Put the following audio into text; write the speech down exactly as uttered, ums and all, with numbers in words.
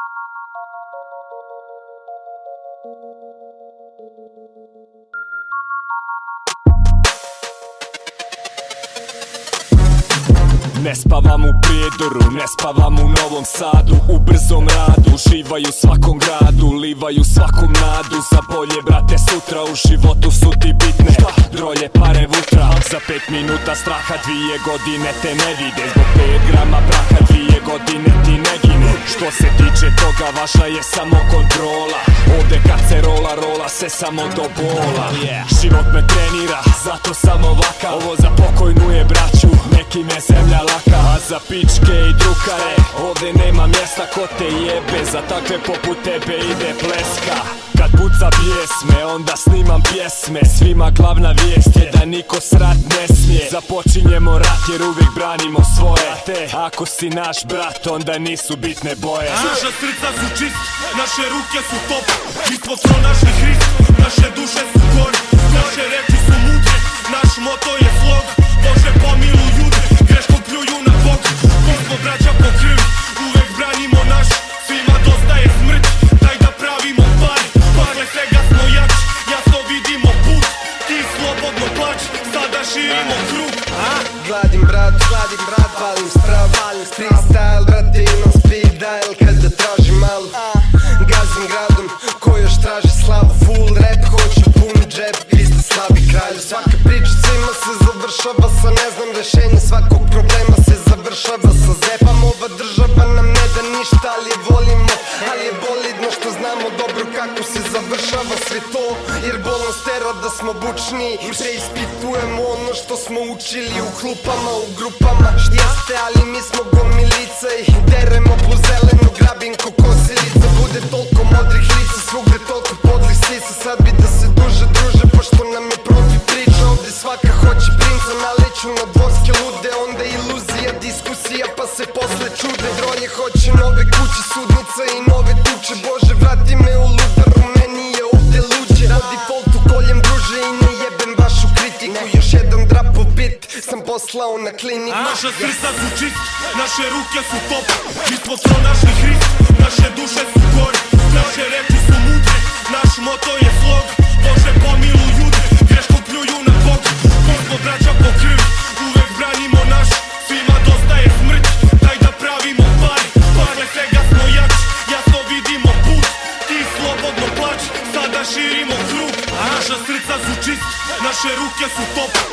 Ne spavam u Prijedoru, ne spavam u Novom Sadu. U brzom radu, uživaju svakom gradu, livaju svakom nadu. Za bolje, brate, sutra u životu su ti bitne drolje, pare, vutra. Za pet minuta straha, dvije godine te ne vide. Zbog pet grama praha, dvije godine ti ne gine. Što se tiče toga, važna je samo kontrola. Ovde kad se rola, rola se samo do bola. Život me trenira, zato sam ovakav. Ovo za pokojnu je braću, neki me zemlja laka. A za pičke i drukare, ovde nema mjesta ko te jebe. Za takve poput tebe ide pleska. Kad puca pjesme, onda snimam pjesme. Svima glavna vijest je da niko srat ne smije. Započinjemo rat jer uvijek branimo svoje. Te ako si naš brat, onda nisu bitne boje. Naša srca su čist, naše ruke su top. Mi smo pronašli Hrist, naše duše su gori. Naše reči su mudre, naš moto je slog. Bože pomiluj ljude, greškom pljuju na Bog. Ko smo braća po krvi, uvek branimo naš. Svima dosta je smrt, daj da pravimo pare. Posle svega smo jači, jasno vidimo put. Ti slobodno plač, sada širimo krug. Gladim brat, gladim brat, palim sprav, freestyle, brate, imam speed dial kada tražim malu. Gazim gradom, ko još traži slavu, full rap, hoću pun džep, vi ste slabi kralju. Svaka priča svima se završava sa ne znam rešenje svakog problema se završava sa zepam. Ova država nam ne da ništa, ali je volimo, ali je bolidno što znamo dobro kako se završava sve to. Jer bol nas tera da smo bučni, preispitujemo ono što smo učili u klupama, u grupama. Jeste, ali mi smo gomilica i deremo po zelenu, grabim ko kosilica. Bude toliko modrih lica, svugde toliko podlih sisa. Sad bi da se duže druže, pošto nam je protiv priča. Ovde svaka hoće princa, naleću na dvorske lude. Onda iluzija, diskusija, pa se posle čude. Drolje hoće nove kuće, sudnica i nove tuče. Bože, vrati me u ludaru, meni je ovde luđe. Po defaultu koljem druže i ne jebem vašu kritiku. Još jedan drapov bit sam poslao na kliniku. Naša srca su čist, naše ruke su top. Mi smo pronašli Hrist, naše duše su gori. Naše reči su mudre, naš moto je slog. Bože pomiluj ljude, greškom pljuju na Bog. Ko smo braća po krvi, uvek branimo naš. Svima dosta je smrt, daj da pravimo pare. Posle svega smo jači, jasno vidimo put. Ti slobodno plač, sada širimo krug. Naša srca su čist, naše ruke su top.